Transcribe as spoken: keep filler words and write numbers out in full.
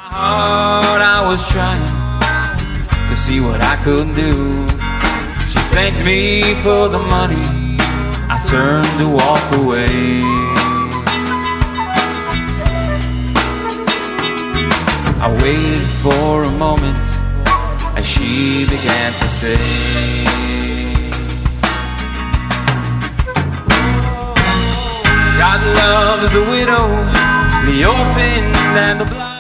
heart, I was trying to see what I could do. She thanked me for the money. I turned to walk away. I waited for a moment as she began to say, God loves a widow, the orphan and the blind.